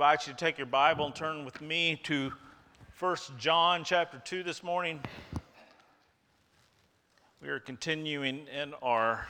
invite you to take your Bible and turn with me to 1 John chapter 2 this morning. We are continuing in our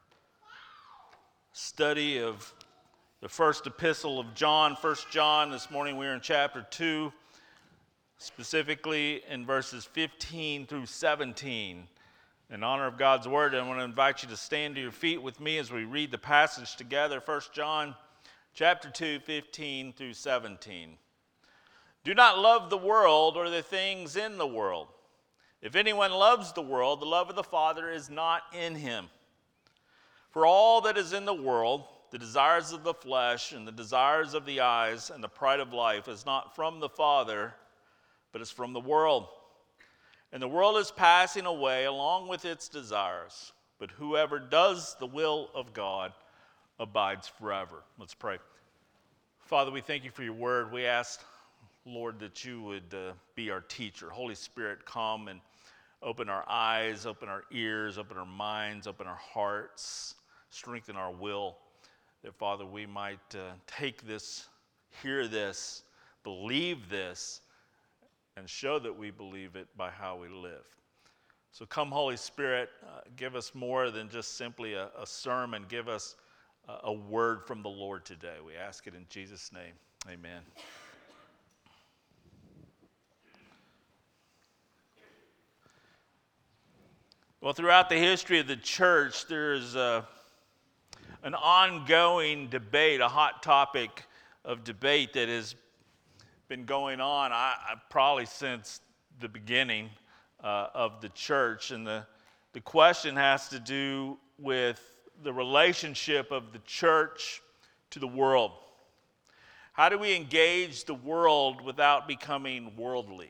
study of the first epistle of John, 1 John. This morning we are in chapter 2, specifically in verses 15 through 17. In honor of God's word, I want to invite you to stand to your feet with me as we read the passage together, 1 John chapter 2, 15 through 17. Do not love the world or the things in the world. If anyone loves the world, the love of the Father is not in him. For all that is in the world, the desires of the flesh and the desires of the eyes and the pride of life is not from the Father, but is from the world. And the world is passing away along with its desires, but whoever does the will of God abides forever. Let's pray. Father, we thank you for your word. We ask, Lord, that you would be our teacher. Holy Spirit, come and open our eyes, open our ears, open our minds, open our hearts, strengthen our will, that, Father, we might take this, hear this, believe this, and show that we believe it by how we live. So come, Holy Spirit, give us more than just simply a sermon. Give us a word from the Lord today. We ask it in Jesus' name. Amen. Well, throughout the history of the church, there's an ongoing debate, a hot topic of debate that has been going on probably since the beginning of the church. And the question has to do with the relationship of the church to the world. How do we engage the world without becoming worldly?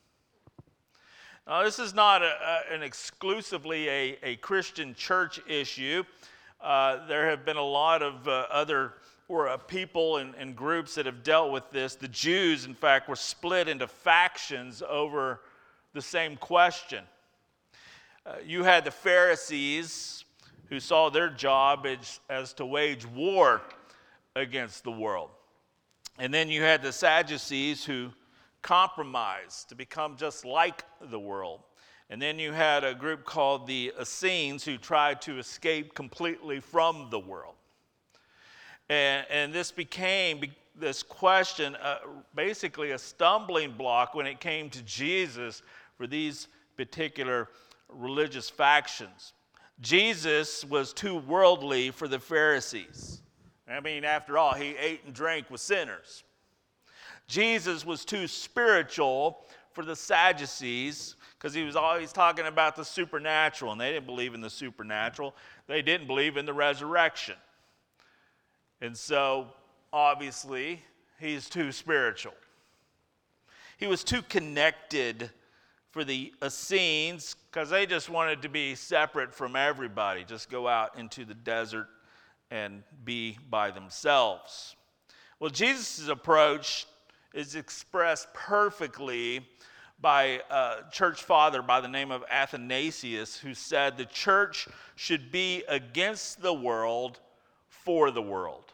Now, this is not an exclusively a Christian church issue. There have been a lot of other people and groups that have dealt with this. The Jews, in fact, were split into factions over the same question. You had the Pharisees, who saw their job as to wage war against the world. And then you had the Sadducees, who compromised to become just like the world. And then you had a group called the Essenes, who tried to escape completely from the world. And this became, this question, basically a stumbling block when it came to Jesus for these particular religious factions. Jesus was too worldly for the Pharisees. I mean, after all, he ate and drank with sinners. Jesus was too spiritual for the Sadducees because he was always talking about the supernatural, and they didn't believe in the supernatural. They didn't believe in the resurrection. And so, obviously, he's too spiritual. He was too connected for the Essenes because they just wanted to be separate from everybody, just go out into the desert and be by themselves. Well, Jesus' approach is expressed perfectly by a church father by the name of Athanasius, who said the church should be against the world for the world.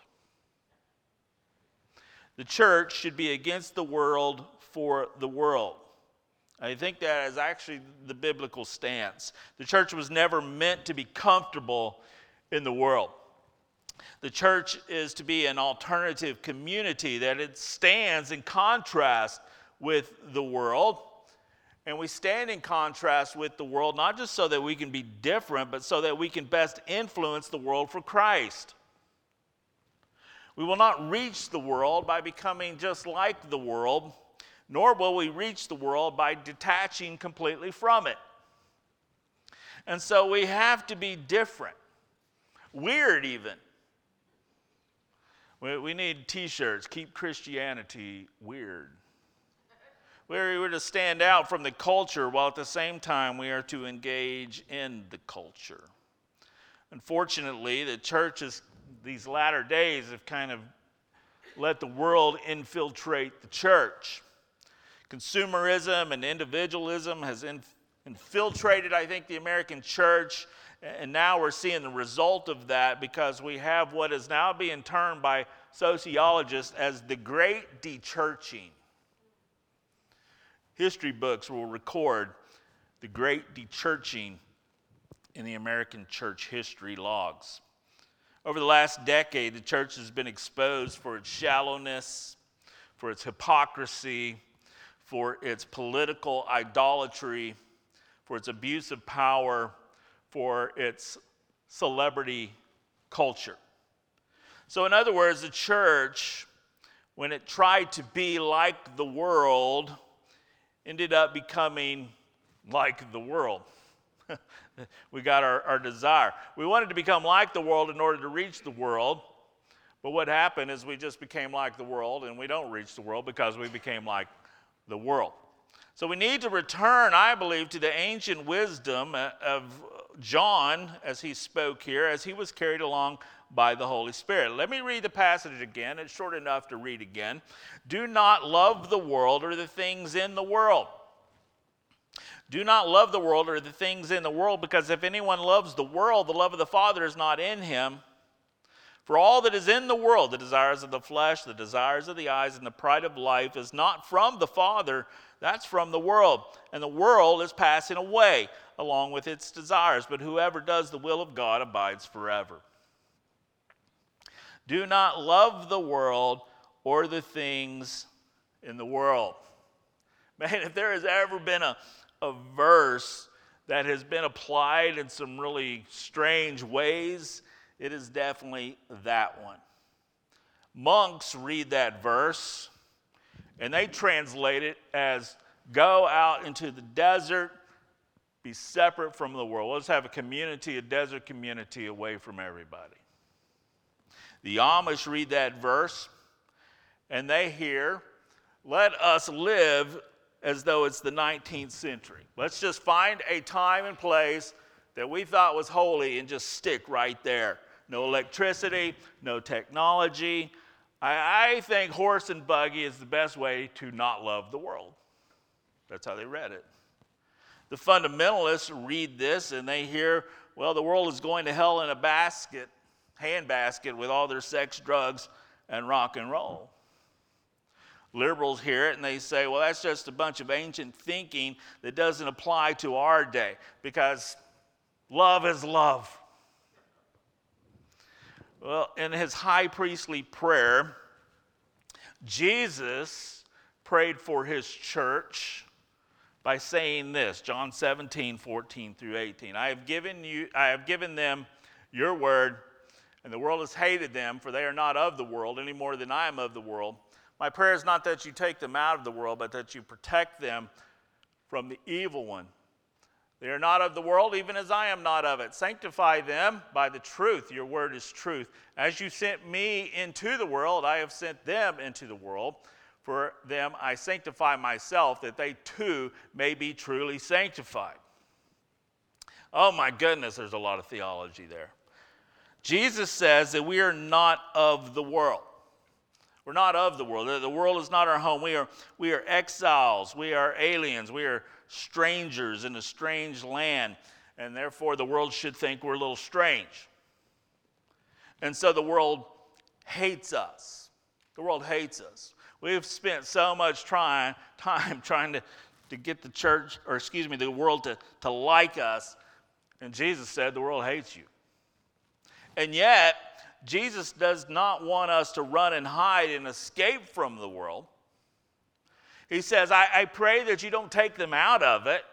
The church should be against the world for the world. I think that is actually the biblical stance. The church was never meant to be comfortable in the world. The church is to be an alternative community, that it stands in contrast with the world. And we stand in contrast with the world, not just so that we can be different, but so that we can best influence the world for Christ. We will not reach the world by becoming just like the world, nor will we reach the world by detaching completely from it. And so we have to be different, weird even. We need t-shirts, keep Christianity weird. We are to stand out from the culture while at the same time we are to engage in the culture. Unfortunately, the churches these latter days have kind of let the world infiltrate the church. Consumerism and individualism has infiltrated, I think, the American church, and now we're seeing the result of that because we have what is now being termed by sociologists as the Great Dechurching. History books will record the Great Dechurching in the American church history logs. Over the last decade, the church has been exposed for its shallowness, for its hypocrisy, for its political idolatry, for its abuse of power, for its celebrity culture. So in other words, the church, when it tried to be like the world, ended up becoming like the world. We got our desire. We wanted to become like the world in order to reach the world, but what happened is we just became like the world, and we don't reach the world because we became like the world. So we need to return, I believe, to the ancient wisdom of John as he spoke here, as he was carried along by the Holy Spirit. Let me read the passage again. It's short enough to read again. Do not love the world or the things in the world. Do not love the world or the things in the world, because if anyone loves the world, the love of the Father is not in him. For all that is in the world, the desires of the flesh, the desires of the eyes, and the pride of life, is not from the Father, that's from the world. And the world is passing away along with its desires, but whoever does the will of God abides forever. Do not love the world or the things in the world. Man, if there has ever been a verse that has been applied in some really strange ways, it is definitely that one. Monks read that verse and they translate it as go out into the desert, be separate from the world. Let's have a community, a desert community away from everybody. The Amish read that verse and they hear, let us live as though it's the 19th century. Let's just find a time and place that we thought was holy and just stick right there. No electricity, no technology. I think horse and buggy is the best way to not love the world. That's how they read it. The fundamentalists read this and they hear, well, the world is going to hell in a basket, handbasket with all their sex, drugs, and rock and roll. Liberals hear it and they say, well, that's just a bunch of ancient thinking that doesn't apply to our day, because love is love. Well, in his high priestly prayer, Jesus prayed for his church by saying this, John 17:14-18. I have given them your word, and the world has hated them, for they are not of the world any more than I am of the world. My prayer is not that you take them out of the world, but that you protect them from the evil one. They are not of the world, even as I am not of it. Sanctify them by the truth. Your word is truth. As you sent me into the world, I have sent them into the world. For them I sanctify myself, that they too may be truly sanctified. Oh my goodness, there's a lot of theology there. Jesus says that we are not of the world. We're not of the world. The world is not our home. We are exiles. We are aliens. We are strangers in a strange land. And therefore, the world should think we're a little strange. And so the world hates us. The world hates us. We've spent so much time trying to get the world to like us. And Jesus said the world hates you. And yet, Jesus does not want us to run and hide and escape from the world. He says, I pray that you don't take them out of it,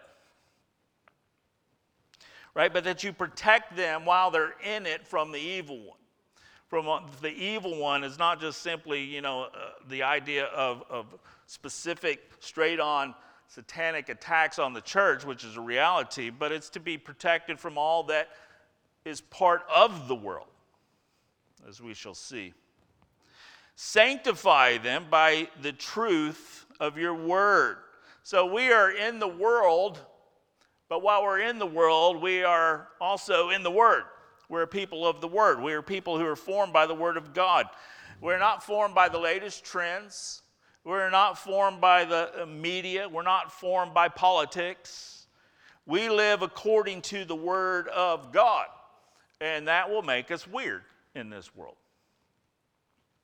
right? But that you protect them while they're in it from the evil one. The evil one is not just simply, the idea of specific, straight-on satanic attacks on the church, which is a reality, but it's to be protected from all that is part of the world, as we shall see. Sanctify them by the truth of your word. So we are in the world, but while we're in the world, we are also in the word. We're a people of the word. We are people who are formed by the word of God. We're not formed by the latest trends. We're not formed by the media. We're not formed by politics. We live according to the word of God, and that will make us weird in this world.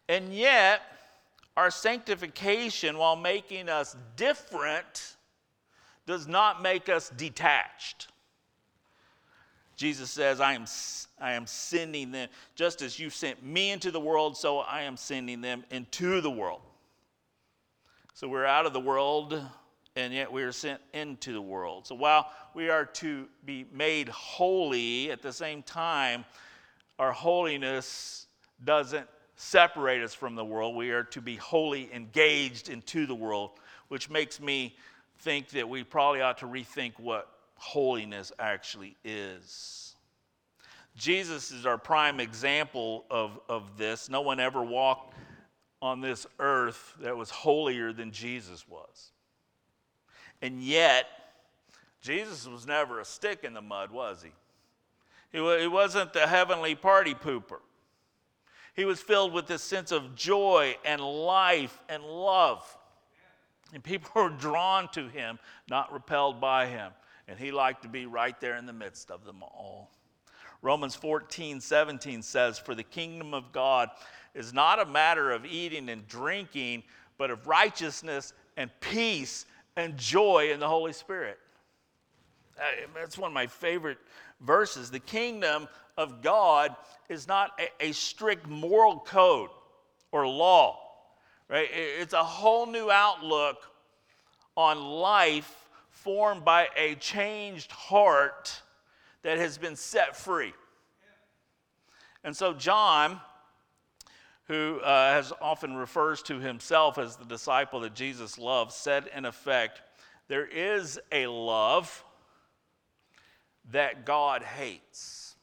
And yet, our sanctification, while making us different, does not make us detached. Jesus says, I am sending them, just as you sent me into the world, so I am sending them into the world. So we're out of the world, and yet we are sent into the world. So while we are to be made holy, at the same time, our holiness doesn't separate us from the world. We are to be wholly engaged into the world, which makes me think that we probably ought to rethink what holiness actually is. Jesus is our prime example of this. No one ever walked on this earth that was holier than Jesus was. And yet, Jesus was never a stick in the mud, was he? He wasn't the heavenly party pooper. He was filled with this sense of joy and life and love. And people were drawn to him, not repelled by him. And he liked to be right there in the midst of them all. Romans 14:17 says, "For the kingdom of God is not a matter of eating and drinking, but of righteousness and peace and joy in the Holy Spirit." That's one of my favorite verses. The kingdom of God is not a strict moral code or law, right? It's a whole new outlook on life formed by a changed heart that has been set free. And so John, who has often refers to himself as the disciple that Jesus loved, said in effect, there is a love that God hates.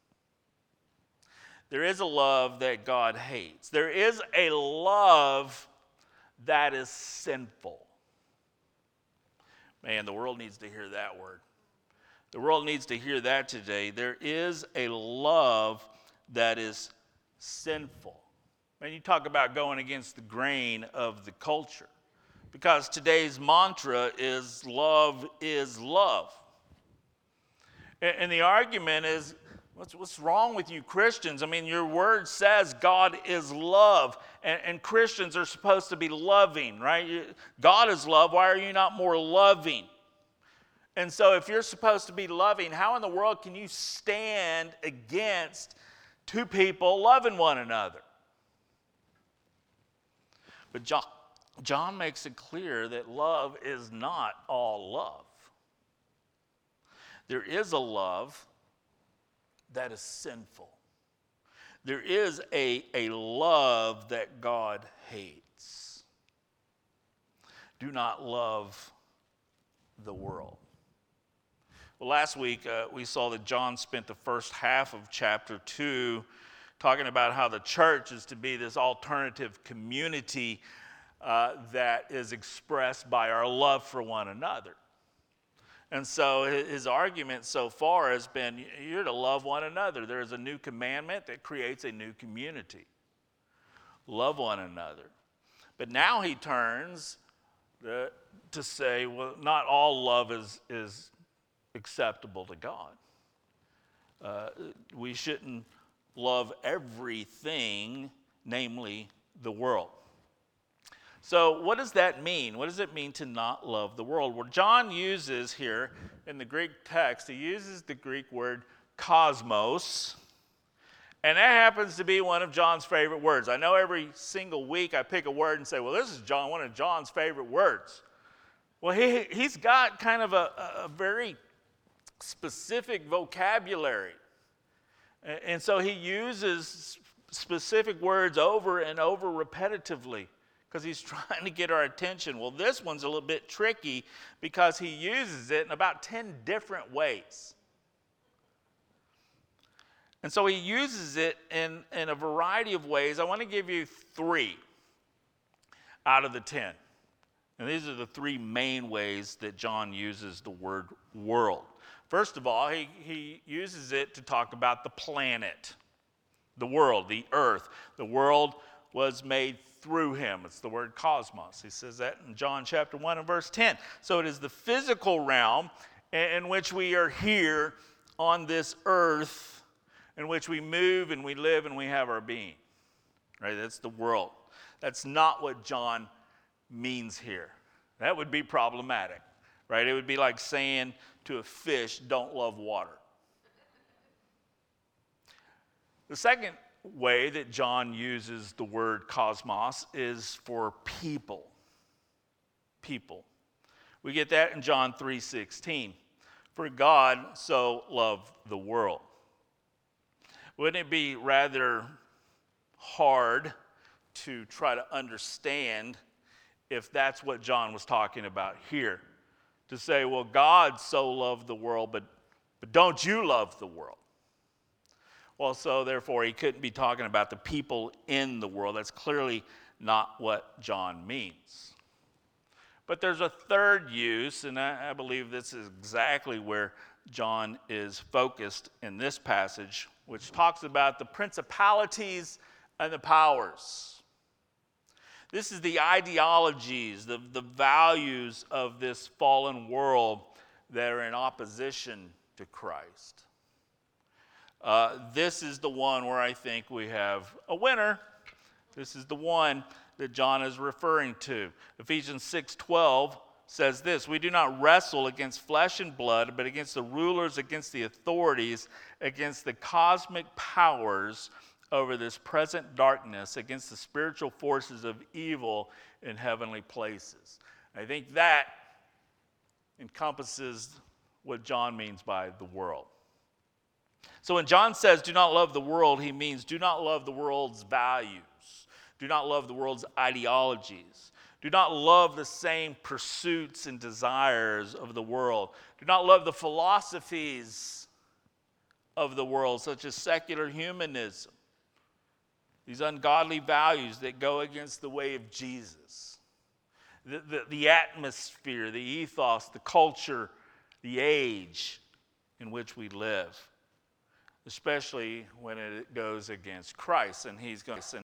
There is a love that God hates. There is a love that is sinful. Man, the world needs to hear that word. The world needs to hear that today. There is a love that is sinful. And you talk about going against the grain of the culture. Because today's mantra is love is love. And the argument is, what's wrong with you Christians? I mean, your word says God is love. And Christians are supposed to be loving, right? God is love. Why are you not more loving? And so if you're supposed to be loving, how in the world can you stand against two people loving one another? But John makes it clear that love is not all love. There is a love that is sinful. There is a love that God hates. Do not love the world. Well, last week we saw that John spent the first half of chapter 2 talking about how the church is to be this alternative community that is expressed by our love for one another. And so his argument so far has been, you're to love one another. There is a new commandment that creates a new community. Love one another. But now he turns to say, well, not all love is acceptable to God. We shouldn't love everything, namely the world. So what does that mean? What does it mean to not love the world? Well, John uses here in the Greek text, he uses the Greek word cosmos, and that happens to be one of John's favorite words. I know every single week I pick a word and say, well, this is one of John's favorite words. Well, he's got kind of a very specific vocabulary. And so he uses specific words over and over repetitively because he's trying to get our attention. Well, this one's a little bit tricky because he uses it in about 10 different ways. And so he uses it in a variety of ways. I want to give you 3 out of the 10. And these are the 3 main ways that John uses the word world. First of all, he uses it to talk about the planet, the world, the earth. The world was made through him. It's the word cosmos. He says that in John chapter 1 and verse 10. So it is the physical realm in which we are here on this earth, in which we move and we live and we have our being. right? That's the world. That's not what John means here. That would be problematic, right? It would be like saying to a fish, don't love water. The second way that John uses the word cosmos is for people. People. We get that in John 3:16. For God so loved the world. Wouldn't it be rather hard to try to understand if that's what John was talking about here? To say, well, God so loved the world, but don't you love the world? Well, so therefore, he couldn't be talking about the people in the world. That's clearly not what John means. But there's a third use, and I believe this is exactly where John is focused in this passage, which talks about the principalities and the powers. This is the ideologies, the values of this fallen world that are in opposition to Christ. This is the one where I think we have a winner. This is the one that John is referring to. Ephesians 6:12 says this: we do not wrestle against flesh and blood, but against the rulers, against the authorities, against the cosmic powers over this present darkness, against the spiritual forces of evil in heavenly places. I think that encompasses what John means by the world. So when John says do not love the world, he means do not love the world's values. Do not love the world's ideologies. Do not love the same pursuits and desires of the world. Do not love the philosophies of the world, such as secular humanism. These ungodly values that go against the way of Jesus. The atmosphere, the ethos, the culture, the age in which we live. Especially when it goes against Christ, and he's going to send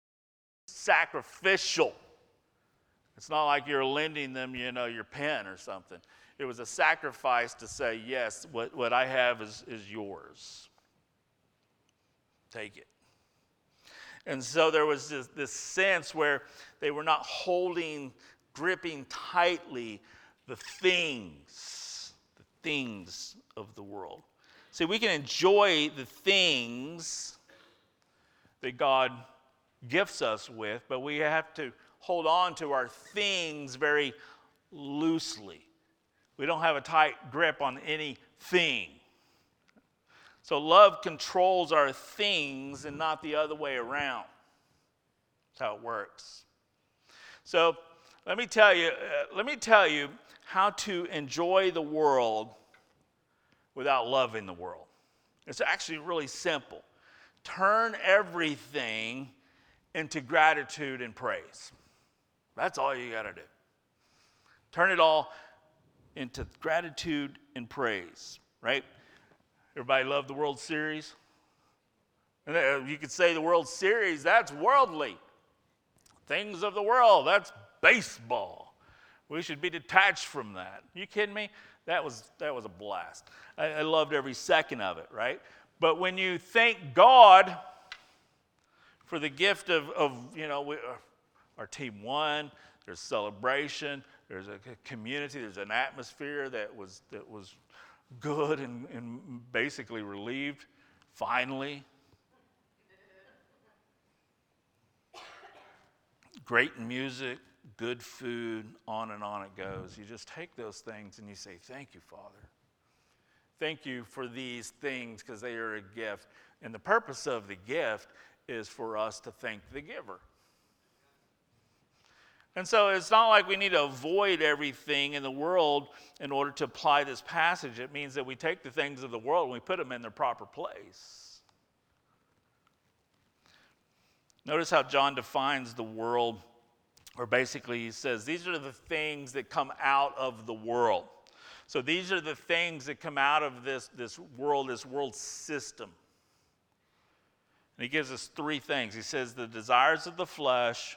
sacrificial. It's not like you're lending them, your pen or something. It was a sacrifice to say, yes, what I have is yours. Take it. And so there was this sense where they were not gripping tightly the things of the world. See, we can enjoy the things that God gifts us with, but we have to hold on to our things very loosely. We don't have a tight grip on anything. So love controls our things and not the other way around. That's how it works. So let me tell you how to enjoy the world without loving the world. It's actually really simple. Turn everything into gratitude and praise. That's all you got to do. Turn it all into gratitude and praise, right? Everybody love the World Series? And you could say the World Series, that's worldly. Things of the world, that's baseball. We should be detached from that. You kidding me? That was a blast. I loved every second of it, right? But when you thank God for the gift of our team won, there's celebration, there's a community, there's an atmosphere that was good and basically relieved, finally. Great music, good food, on and on it goes. You just take those things and you say, thank you, Father. Thank you for these things because they are a gift. And the purpose of the gift is for us to thank the giver. And so it's not like we need to avoid everything in the world in order to apply this passage. It means that we take the things of the world and we put them in their proper place. Notice how John defines the world, or basically he says, these are the things that come out of the world. So these are the things that come out of this world system. And he gives us three things. He says the desires of the flesh,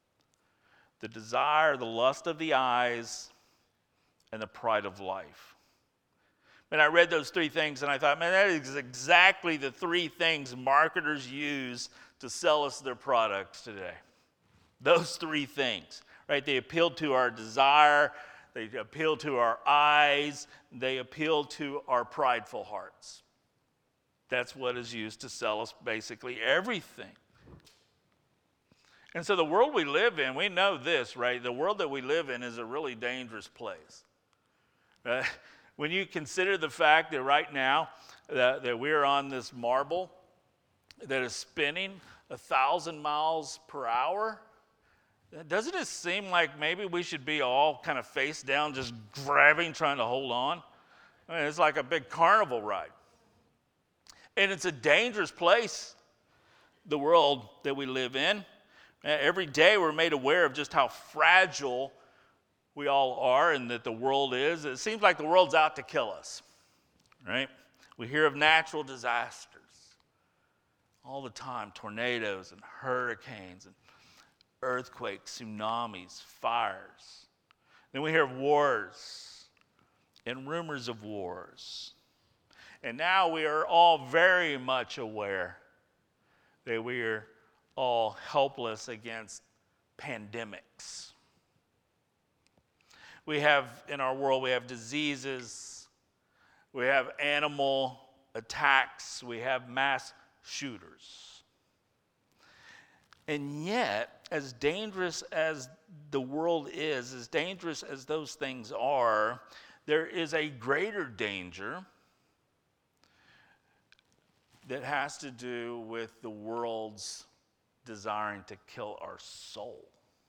the lust of the eyes, and the pride of life. And I read those three things and I thought, man, that is exactly the three things marketers use to sell us their products today. Those three things, right? They appeal to our desire, they appeal to our eyes, they appeal to our prideful hearts. That's what is used to sell us basically everything. And so the world we live in, we know this, right? The world that we live in is a really dangerous place. When you consider the fact that right now that we're on this marble that is spinning 1,000 miles per hour, doesn't it seem like maybe we should be all kind of face down, just grabbing, trying to hold on? I mean, it's like a big carnival ride. And it's a dangerous place, the world that we live in. Every day we're made aware of just how fragile we all are and that the world is. It seems like the world's out to kill us, right? We hear of natural disasters all the time, tornadoes and hurricanes and earthquakes, tsunamis, fires. Then we hear of wars and rumors of wars. And now we are all very much aware that we are all helpless against pandemics. We have, in our world, we have diseases, we have animal attacks, we have mass shooters. And yet, as dangerous as the world is, as dangerous as those things are, there is a greater danger that has to do with the world's desiring to kill our soul,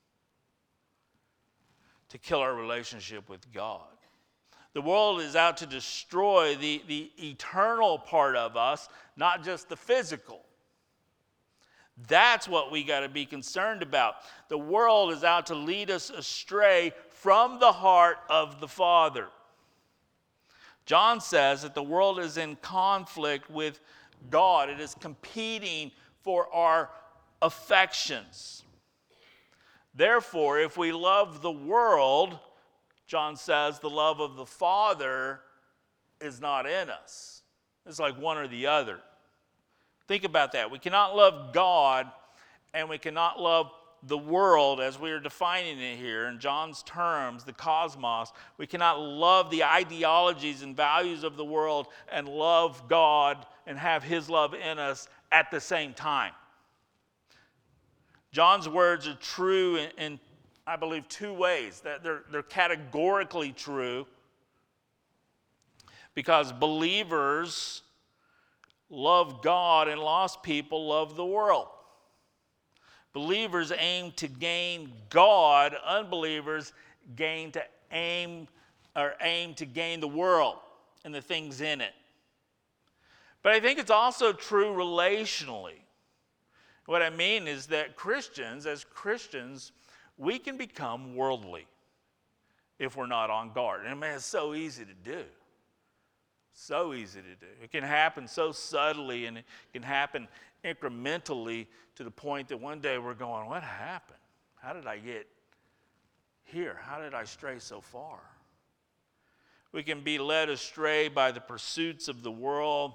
to kill our relationship with God. The world is out to destroy the eternal part of us, not just the physical. That's what we got to be concerned about. The world is out to lead us astray from the heart of the Father. John says that the world is in conflict with God. It is competing for our affections. Therefore, if we love the world, John says the love of the Father is not in us. It's like one or the other. Think about that. We cannot love God and we cannot love the world as we are defining it here in John's terms, the cosmos. We cannot love the ideologies and values of the world and love God and have His love in us at the same time. John's words are true in I believe, two ways. That they're categorically true because believers love God and lost people love the world. Believers aim to gain God. Unbelievers aim to gain the world and the things in it. But I think it's also true relationally. What I mean is that as Christians, we can become worldly if we're not on guard. And man, it's so easy to do. So easy to do. It can happen so subtly and it can happen incrementally to the point that one day we're going, what happened? How did I get here? How did I stray so far? We can be led astray by the pursuits of the world,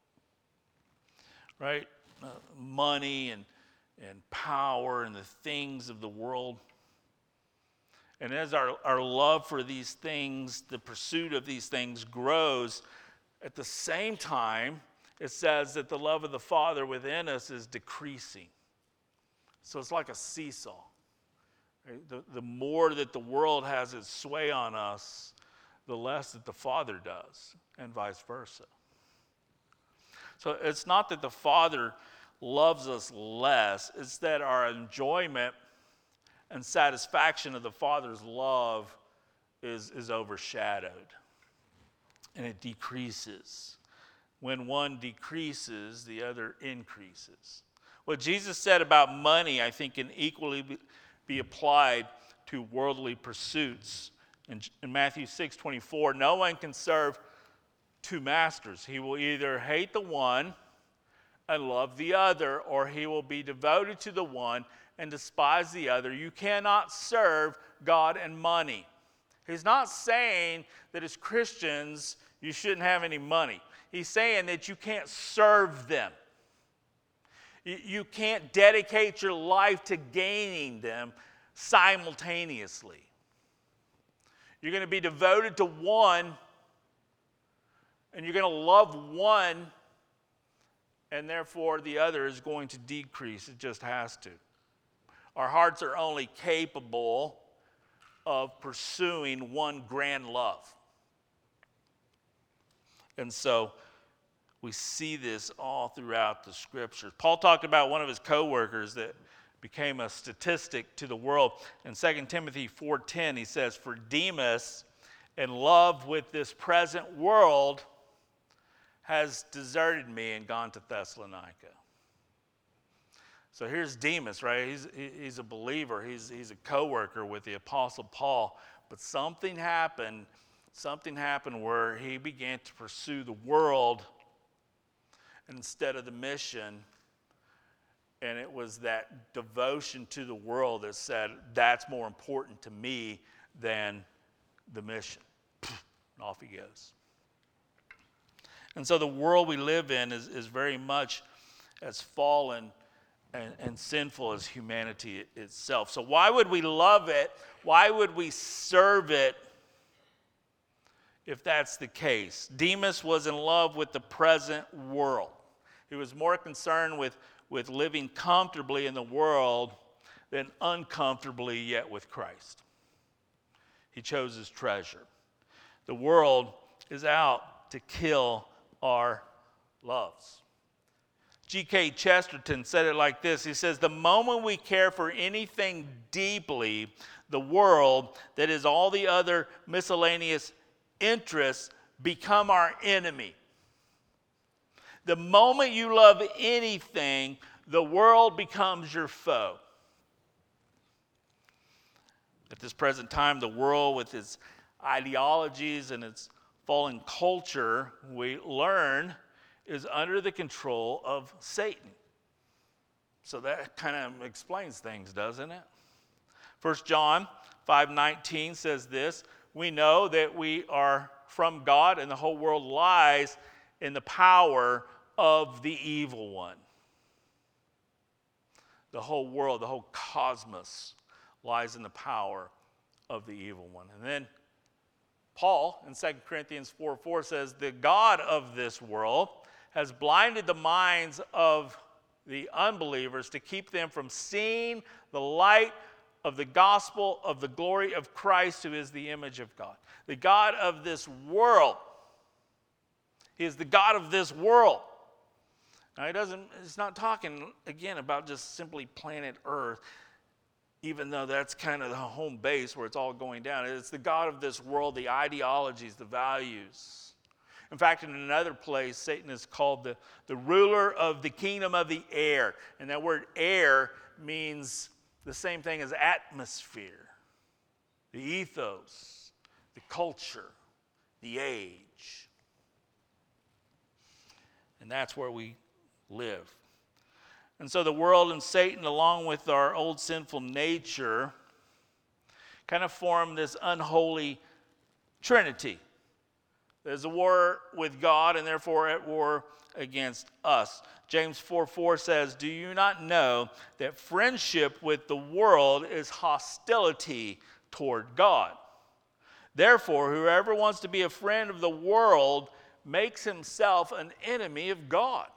right? Money and power and the things of the world. And as our love for these things, the pursuit of these things grows, at the same time, it says that the love of the Father within us is decreasing. So it's like a seesaw. Right? The more that the world has its sway on us, the less that the Father does, and vice versa. So it's not that the Father loves us less, it's that our enjoyment and satisfaction of the Father's love is overshadowed. And it decreases. When one decreases, the other increases. What Jesus said about money, I think, can equally be applied to worldly pursuits. In Matthew 6:24, no one can serve two masters. He will either hate the one and love the other, or he will be devoted to the one and despise the other. You cannot serve God and money. He's not saying that as Christians you shouldn't have any money. He's saying that you can't serve them. You can't dedicate your life to gaining them simultaneously. You're going to be devoted to one, and you're going to love one, and therefore the other is going to decrease. It just has to. Our hearts are only capable of pursuing one grand love. And so we see this all throughout the scriptures. Paul talked about one of his co-workers that became a statistic to the world. In 2 Timothy 4:10, he says, "For Demas, in love with this present world, has deserted me and gone to Thessalonica." So here's Demas, right? He's a believer. He's a co-worker with the Apostle Paul. But something happened where he began to pursue the world instead of the mission. And it was that devotion to the world that said, that's more important to me than the mission. And off he goes. And so the world we live in is very much as fallen and sinful as humanity itself. So why would we love it? Why would we serve it if that's the case? Demas was in love with the present world. He was more concerned with living comfortably in the world than uncomfortably yet with Christ. He chose his treasure. The world is out to kill our loves. G.K. Chesterton said it like this. He says, "The moment we care for anything deeply, the world, that is all the other miscellaneous interests, become our enemy." The moment you love anything, the world becomes your foe. At this present time, the world with its ideologies and its fallen culture, we learn, is under the control of Satan. So that kind of explains things, doesn't it? 1 John 5:19 says this, "We know that we are from God, and the whole world lies in the power of the evil one." The whole world, the whole cosmos lies in the power of the evil one. And then Paul in 2 Corinthians 4:4 says, "The God of this world has blinded the minds of the unbelievers to keep them from seeing the light of the gospel of the glory of Christ, who is the image of God." The God of this world. He is the God of this world. Now, it's not talking, again, about just simply planet Earth, even though that's kind of the home base where it's all going down. It's the God of this world, the ideologies, the values. In fact, in another place, Satan is called the ruler of the kingdom of the air. And that word air means the same thing as atmosphere, the ethos, the culture, the age. And that's where we live. And so the world and Satan, along with our old sinful nature, kind of form this unholy trinity. There's a war with God and therefore at war against us. James 4:4 says, "Do you not know that friendship with the world is hostility toward God? Therefore, whoever wants to be a friend of the world makes himself an enemy of God."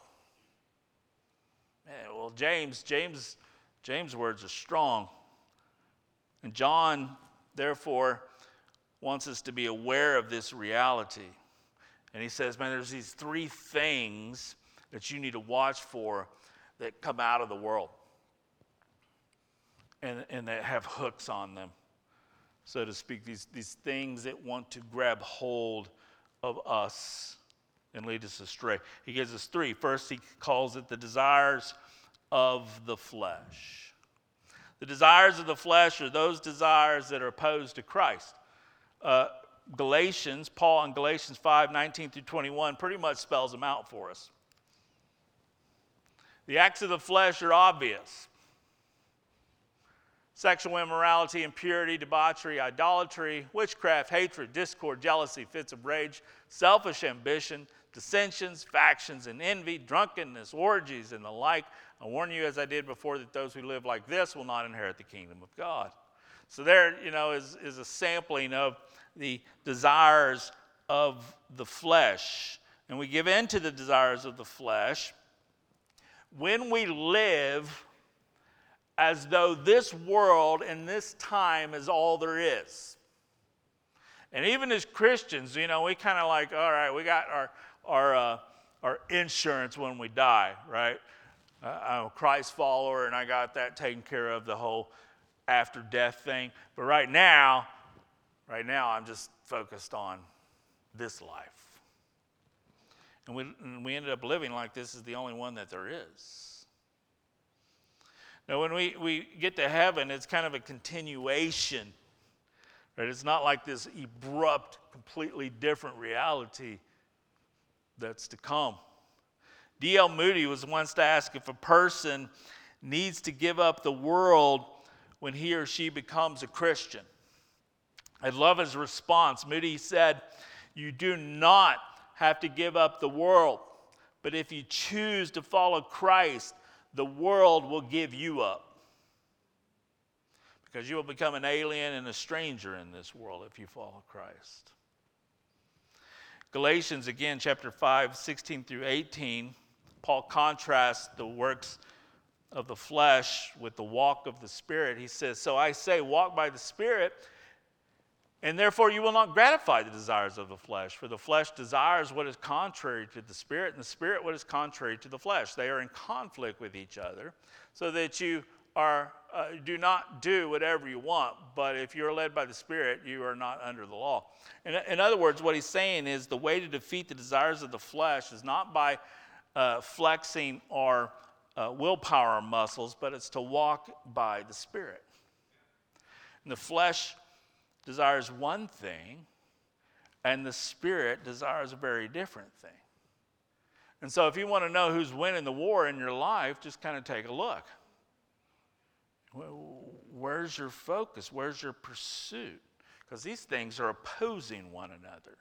Man, well, James' words are strong. And John, therefore, wants us to be aware of this reality. And he says, man, there's these three things that you need to watch for that come out of the world and that have hooks on them, so to speak, these things that want to grab hold of us and lead us astray. He gives us three. First, he calls it the desires of the flesh. The desires of the flesh are those desires that are opposed to Christ. Paul in Galatians 5:19 through 21 pretty much spells them out for us. The acts of the flesh are obvious. sexual immorality, impurity, debauchery, idolatry, witchcraft, hatred, discord, jealousy, fits of rage, selfish ambition, dissensions, factions, and envy, drunkenness, orgies, and the like. I warn you, as I did before, that those who live like this will not inherit the kingdom of God. So there, is a sampling of the desires of the flesh. And we give in to the desires of the flesh when we live as though this world and this time is all there is. And even as Christians, we kind of like, all right, we got our insurance when we die, right? I'm a Christ follower, and I got that taken care of, the whole after death thing. But right now, I'm just focused on this life. And we ended up living like this is the only one that there is. Now, when we get to heaven, it's kind of a continuation. Right? It's not like this abrupt, completely different reality that's to come. D.L. Moody was once asked if a person needs to give up the world when he or she becomes a Christian. I love his response. Moody said, "You do not have to give up the world, but if you choose to follow Christ, the world will give you up. Because you will become an alien and a stranger in this world if you follow Christ." Galatians, again, chapter 5, 16 through 18, Paul contrasts the works of the flesh with the walk of the Spirit. He says, "So I say, walk by the Spirit, and therefore you will not gratify the desires of the flesh. For the flesh desires what is contrary to the Spirit, and the Spirit what is contrary to the flesh. They are in conflict with each other, so that you do not do whatever you want. But if you're led by the Spirit, you are not under the law." In other words, what he's saying is the way to defeat the desires of the flesh is not by flexing our willpower muscles, but it's to walk by the Spirit. And the flesh desires one thing, and the Spirit desires a very different thing. And so if you want to know who's winning the war in your life, just kind of take a look. Where's your focus? Where's your pursuit? Because these things are opposing one another.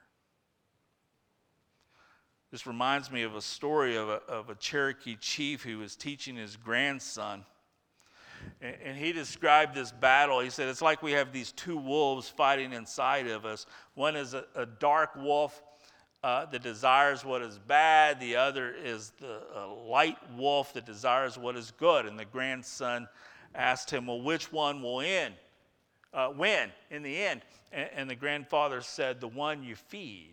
This reminds me of a story of a Cherokee chief who was teaching his grandson. And he described this battle. He said, it's like we have these two wolves fighting inside of us. One is a dark wolf that desires what is bad. The other is the light wolf that desires what is good. And the grandson asked him, well, which one will win in the end? And the grandfather said, the one you feed.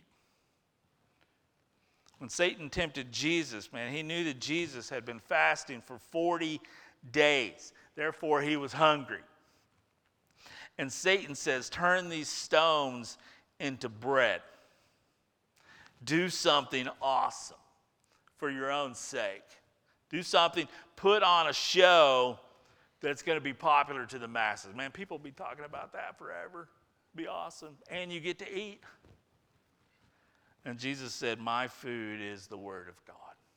When Satan tempted Jesus, man, he knew that Jesus had been fasting for 40 days. Therefore, he was hungry. And Satan says, turn these stones into bread. Do something awesome for your own sake. Do something, put on a show that's going to be popular to the masses. Man, people will be talking about that forever. Be awesome. And you get to eat. And Jesus said, my food is the word of God.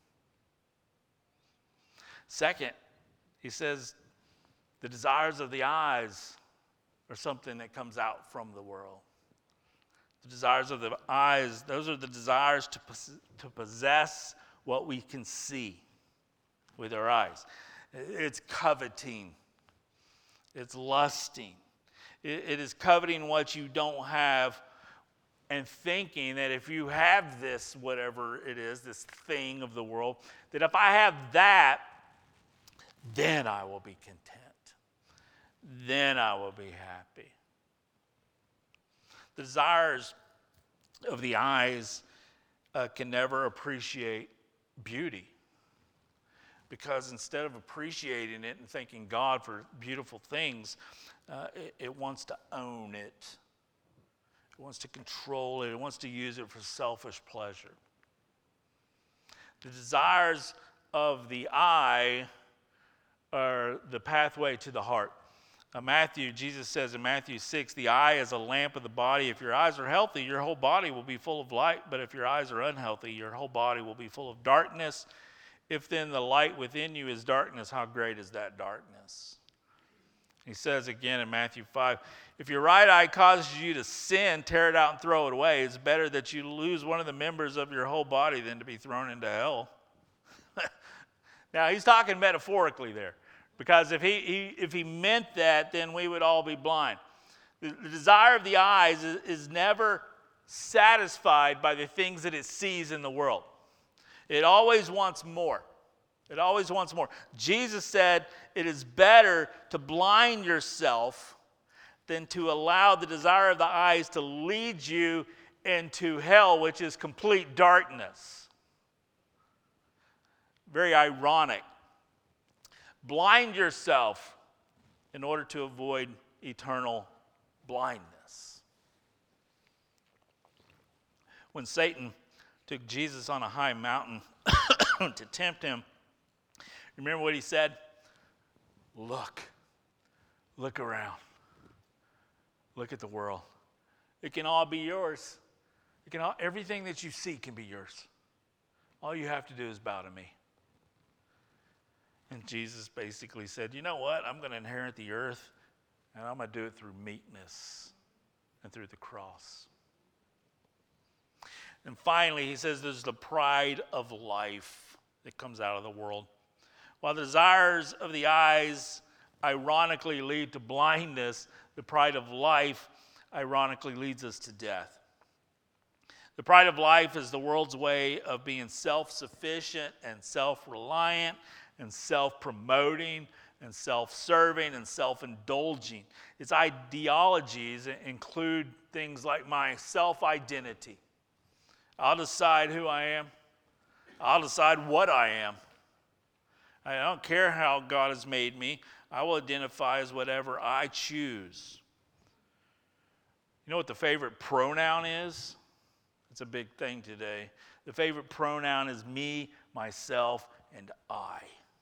Second, he says, the desires of the eyes are something that comes out from the world. The desires of the eyes, those are the desires to possess what we can see with our eyes. It's coveting. It's lusting. It is coveting what you don't have and thinking that if you have this, whatever it is, this thing of the world, that if I have that, then I will be content. Then I will be happy. The desires of the eyes can never appreciate beauty. Because instead of appreciating it and thanking God for beautiful things, it wants to own it. It wants to control it. It wants to use it for selfish pleasure. The desires of the eye are the pathway to the heart. Jesus says in Matthew 6, the eye is a lamp of the body. If your eyes are healthy, your whole body will be full of light. But if your eyes are unhealthy, your whole body will be full of darkness. If then the light within you is darkness, how great is that darkness? He says again in Matthew 5, if your right eye causes you to sin, tear it out and throw it away. It's better that you lose one of the members of your whole body than to be thrown into hell. Now, he's talking metaphorically there, because if he meant that, then we would all be blind. The desire of the eyes is never satisfied by the things that it sees in the world. It always wants more. It always wants more. Jesus said it is better to blind yourself than to allow the desire of the eyes to lead you into hell, which is complete darkness. Very ironic. Blind yourself in order to avoid eternal blindness. When Satan took Jesus on a high mountain to tempt him, remember what he said? Look around. Look at the world. It can all be yours. Everything that you see can be yours. All you have to do is bow to me. And Jesus basically said, you know what? I'm going to inherit the earth, and I'm going to do it through meekness and through the cross. And finally, he says there's the pride of life that comes out of the world. While the desires of the eyes ironically lead to blindness, the pride of life ironically leads us to death. The pride of life is the world's way of being self-sufficient and self-reliant and self-promoting and self-serving and self-indulging. Its ideologies include things like my self-identity. I'll decide who I am. I'll decide what I am. I don't care how God has made me. I will identify as whatever I choose. You know what the favorite pronoun is? It's a big thing today. The favorite pronoun is me, myself, and I.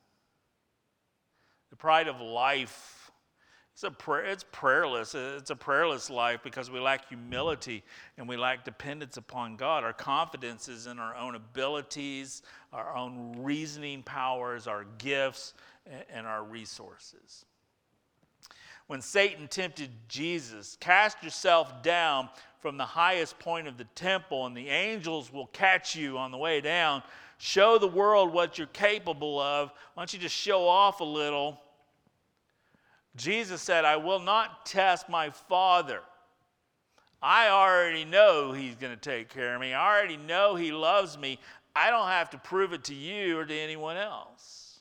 The pride of life, it's prayerless. It's a prayerless life because we lack humility and we lack dependence upon God. Our confidence is in our own abilities, our own reasoning powers, our gifts, and our resources. When Satan tempted Jesus, cast yourself down from the highest point of the temple and the angels will catch you on the way down. Show the world what you're capable of. Why don't you just show off a little? Jesus said, I will not test my Father. I already know he's going to take care of me. I already know he loves me. I don't have to prove it to you or to anyone else.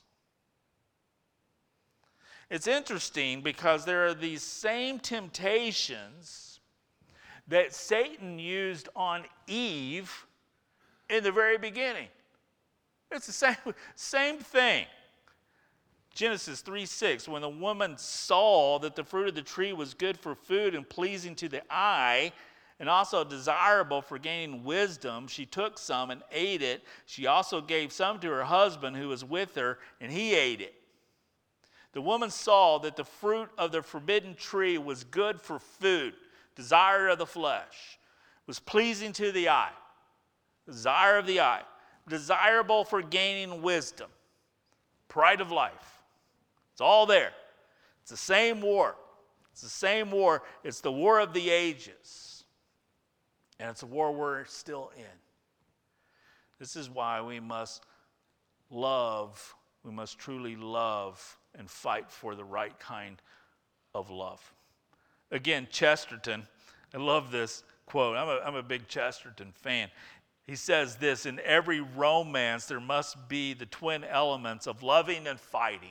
It's interesting because there are these same temptations that Satan used on Eve in the very beginning. It's the same thing. Genesis 3:6, when the woman saw that the fruit of the tree was good for food and pleasing to the eye, and also desirable for gaining wisdom, she took some and ate it. She also gave some to her husband who was with her, and he ate it. The woman saw that the fruit of the forbidden tree was good for food, desire of the flesh, was pleasing to the eye, desire of the eye, desirable for gaining wisdom, pride of life. It's all there. It's the same war. It's the same war. It's the war of the ages. And it's a war we're still in. This is why we must love, we must truly love and fight for the right kind of love. Again, Chesterton, I love this quote. I'm a big Chesterton fan. He says this, in every romance there must be the twin elements of loving and fighting.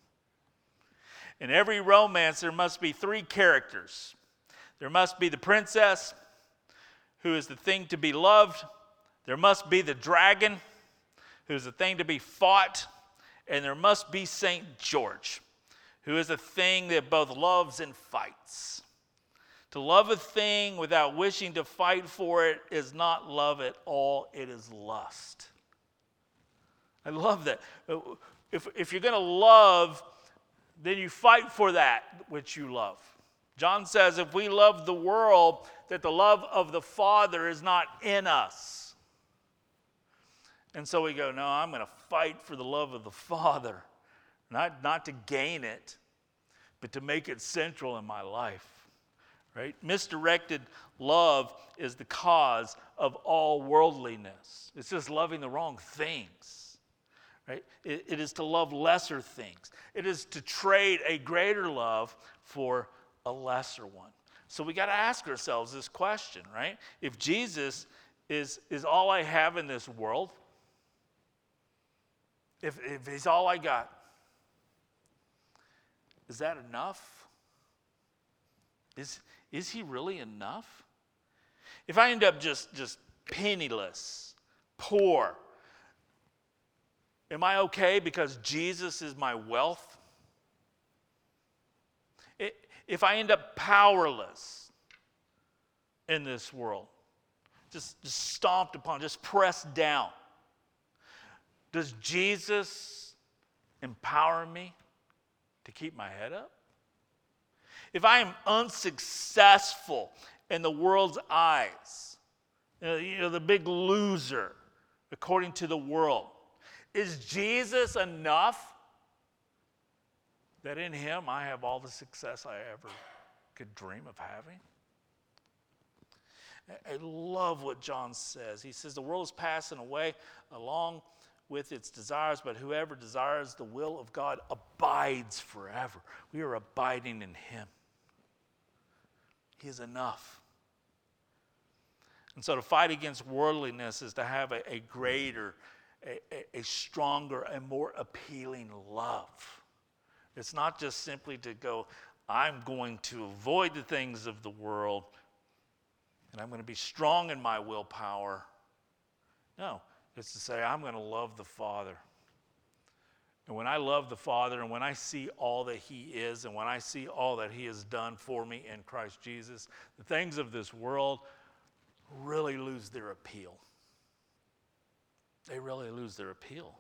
In every romance there must be three characters. There must be the princess, who is the thing to be loved. There must be the dragon, who is the thing to be fought. And there must be St. George, who is a thing that both loves and fights. To love a thing without wishing to fight for it is not love at all, it is lust. I love that. If you're going to love, then you fight for that which you love. John says if we love the world, that the love of the Father is not in us. And so we go, no, I'm going to fight for the love of the Father, not to gain it, but to make it central in my life. Right? Misdirected love is the cause of all worldliness. It's just loving the wrong things. Right? It is to love lesser things. It is to trade a greater love for a lesser one. So we got to ask ourselves this question, right? If Jesus is all I have in this world, if he's all I got, is that enough? Is he really enough? If I end up just penniless, poor, am I okay because Jesus is my wealth? If I end up powerless in this world, just stomped upon, just pressed down, does Jesus empower me to keep my head up? If I am unsuccessful in the world's eyes, the big loser according to the world, is Jesus enough that in him I have all the success I ever could dream of having? I love what John says. He says the world is passing away along with its desires, but whoever desires the will of God abides forever. We are abiding in him. He is enough. And so to fight against worldliness is to have a greater, a stronger, and more appealing love. It's not just simply to go, I'm going to avoid the things of the world, and I'm going to be strong in my willpower. No, it's to say, I'm going to love the Father. And when I love the Father, and when I see all that he is, and when I see all that he has done for me in Christ Jesus, the things of this world really lose their appeal. They really lose their appeal.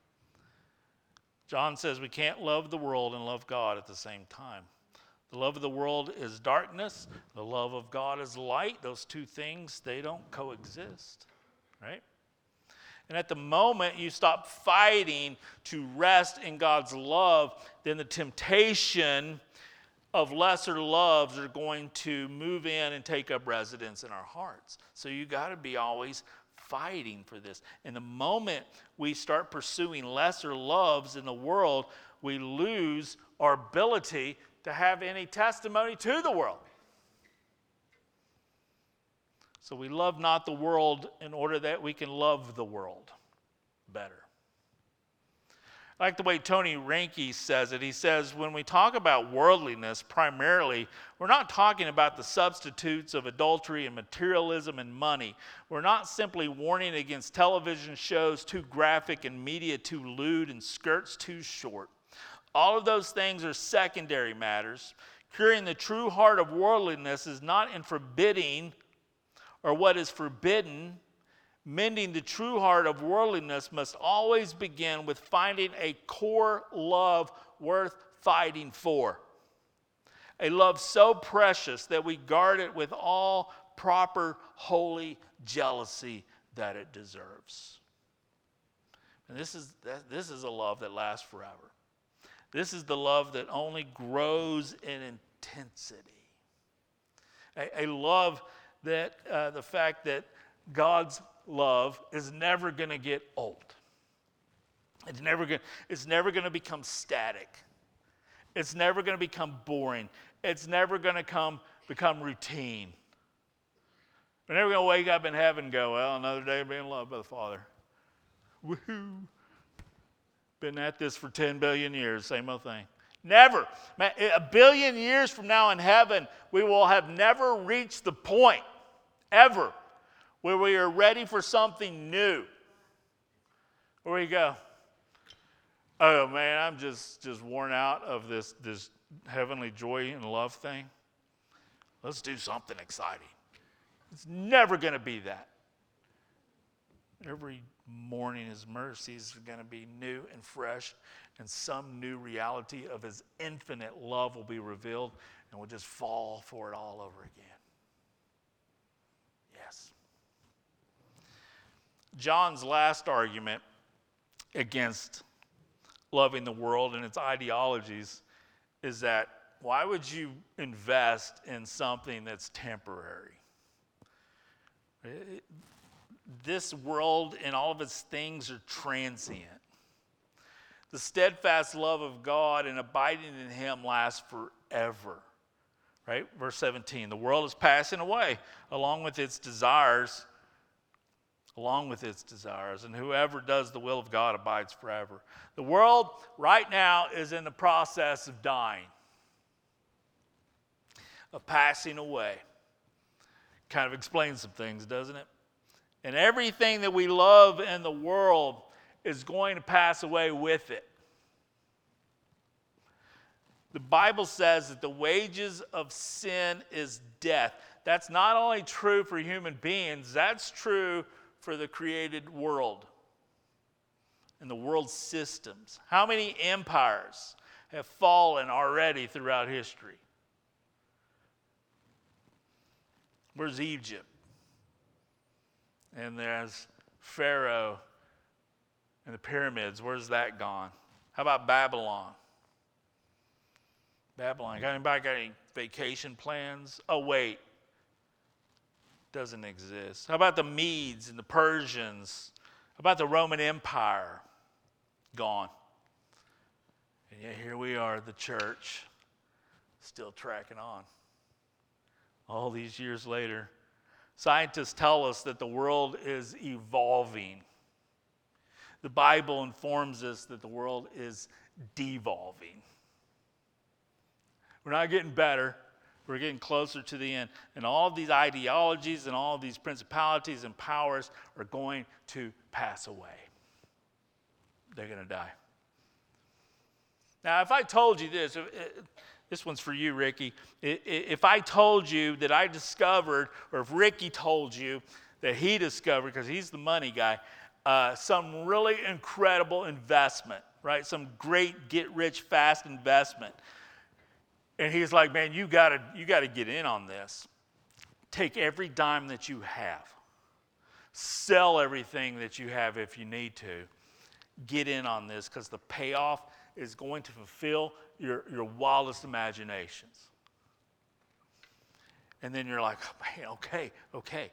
John says we can't love the world and love God at the same time. The love of the world is darkness. The love of God is light. Those two things, they don't coexist, right? And at the moment you stop fighting to rest in God's love, then the temptation of lesser loves are going to move in and take up residence in our hearts. So you got to be always fighting for this. And the moment we start pursuing lesser loves in the world, we lose our ability to have any testimony to the world. So we love not the world in order that we can love the world better. I like the way Tony Reinke says it. He says, when we talk about worldliness, primarily, we're not talking about the substitutes of adultery and materialism and money. We're not simply warning against television shows too graphic and media too lewd and skirts too short. All of those things are secondary matters. Curing the true heart of worldliness is not in forbidding or what is forbidden. Mending the true heart of worldliness must always begin with finding a core love worth fighting for. A love so precious that we guard it with all proper holy jealousy that it deserves. And this is a love that lasts forever. This is the love that only grows in intensity. A love that the fact that God's love is never going to get old. It's never going to become static. It's never going to become boring. It's never going to become routine. We're never going to wake up in heaven and go, well, another day of being loved by the Father. Woohoo! Been at this for 10 billion years, same old thing. Never. Man, a billion years from now in heaven, we will have never reached the point, ever, where we are ready for something new. Where we go, oh man, I'm just worn out of this heavenly joy and love thing. Let's do something exciting. It's never going to be that. Every morning his mercies are going to be new and fresh, and some new reality of his infinite love will be revealed, and we'll just fall for it all over again. Yes. John's last argument against loving the world and its ideologies is that why would you invest in something that's temporary? This world and all of its things are transient. The steadfast love of God and abiding in him lasts forever. Right? Verse 17, the world is passing away along with its desires, and whoever does the will of God abides forever. The world right now is in the process of dying, of passing away. Kind of explains some things, doesn't it? And everything that we love in the world is going to pass away with it. The Bible says that the wages of sin is death. That's not only true for human beings, that's true for the created world and the world systems. How many empires have fallen already throughout history? Where's Egypt? And there's Pharaoh and the pyramids. Where's that gone? How about Babylon? Anybody got any vacation plans? Oh, wait. Doesn't exist. How about the Medes and the Persians? How about the Roman Empire? Gone. And yet here we are, the church, still tracking on. All these years later, scientists tell us that the world is evolving. The Bible informs us that the world is devolving. We're not getting better. We're getting closer to the end. And all of these ideologies and all of these principalities and powers are going to pass away. They're going to die. Now, if I told you this, this one's for you, Ricky. If I told you that I discovered, or if Ricky told you that he discovered, because he's the money guy, some really incredible investment, right? Some great get-rich-fast investment. And he's like, man, you gotta get in on this. Take every dime that you have. Sell everything that you have if you need to. Get in on this because the payoff is going to fulfill your wildest imaginations. And then you're like, oh, man, okay.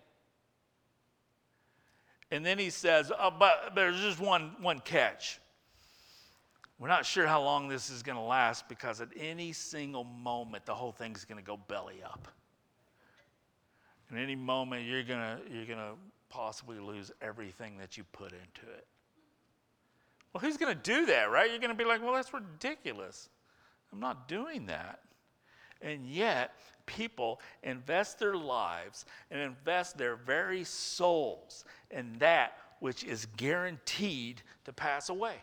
And then he says, but there's just one catch. We're not sure how long this is going to last because at any single moment, the whole thing's going to go belly up. In any moment, you're gonna possibly lose everything that you put into it. Well, who's going to do that, right? You're going to be like, well, that's ridiculous. I'm not doing that. And yet, people invest their lives and invest their very souls in that which is guaranteed to pass away.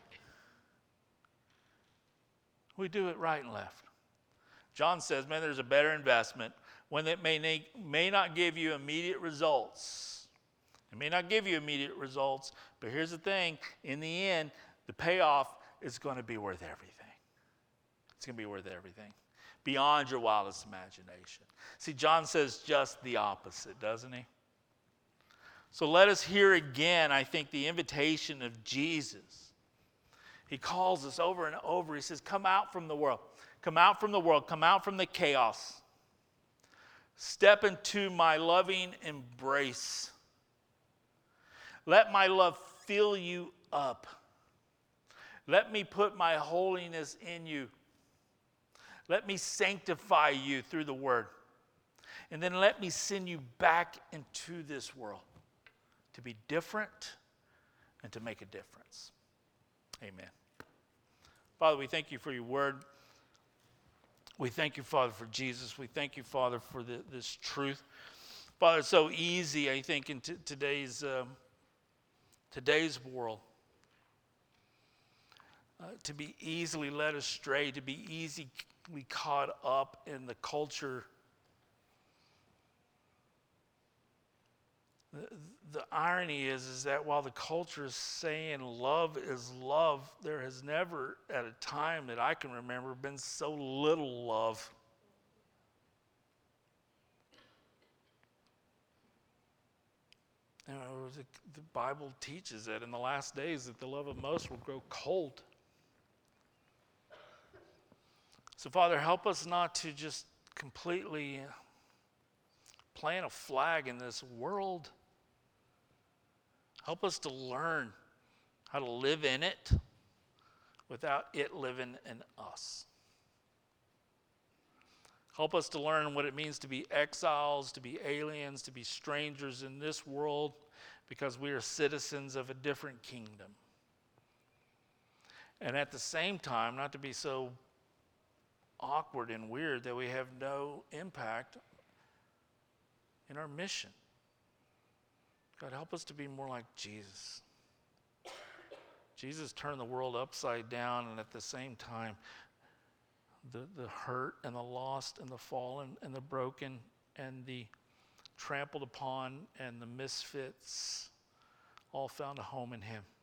We do it right and left. John says, man, there's a better investment, one that may not give you immediate results. It may not give you immediate results, but here's the thing. In the end, the payoff is going to be worth everything. It's going to be worth everything. Beyond your wildest imagination. See, John says just the opposite, doesn't he? So let us hear again, I think, the invitation of Jesus. He calls us over and over. He says, come out from the world. Come out from the world. Come out from the chaos. Step into my loving embrace. Let my love fill you up. Let me put my holiness in you. Let me sanctify you through the word. And then let me send you back into this world to be different and to make a difference. Amen. Father, we thank you for your word. We thank you, Father, for Jesus. We thank you, Father, for this truth. Father, it's so easy, I think, in today's world to be easily led astray, to be easily caught up in the culture. The irony is that while the culture is saying love is love, there has never at a time that I can remember been so little love. You know, the Bible teaches that in the last days that the love of most will grow cold. So, Father, help us not to just completely plant a flag in this world. Help us to learn how to live in it without it living in us. Help us to learn what it means to be exiles, to be aliens, to be strangers in this world, because we are citizens of a different kingdom. And at the same time, not to be so awkward and weird that we have no impact in our mission. God, help us to be more like Jesus. Jesus turned the world upside down, and at the same time, the hurt and the lost and the fallen and the broken and the trampled upon and the misfits all found a home in him.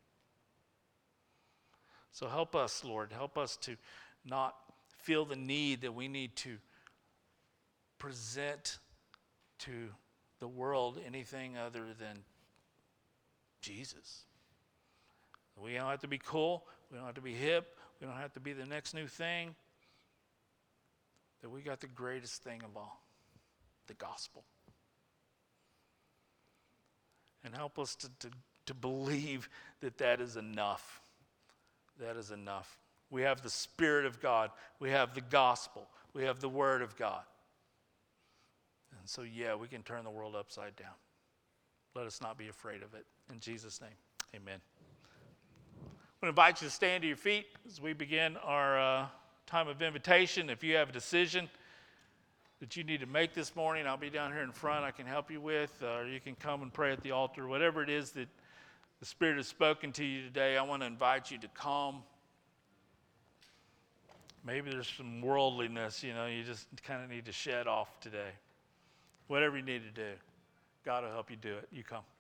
So help us, Lord. Help us to not feel the need that we need to present to the world anything other than Jesus. We don't have to be cool. We don't have to be hip. We don't have to be the next new thing. That we got the greatest thing of all, the gospel. And help us to believe that that is enough. That is enough. We have the Spirit of God. We have the gospel. We have the Word of God. And so, yeah, we can turn the world upside down. Let us not be afraid of it. In Jesus' name, amen. I'm going to invite you to stand to your feet as we begin our time of invitation. If you have a decision that you need to make this morning, I'll be down here in front. I can help you with, or you can come and pray at the altar. Whatever it is that the Spirit has spoken to you today, I want to invite you to come. Maybe there's some worldliness, you just kind of need to shed off today. Whatever you need to do, God will help you do it. You come.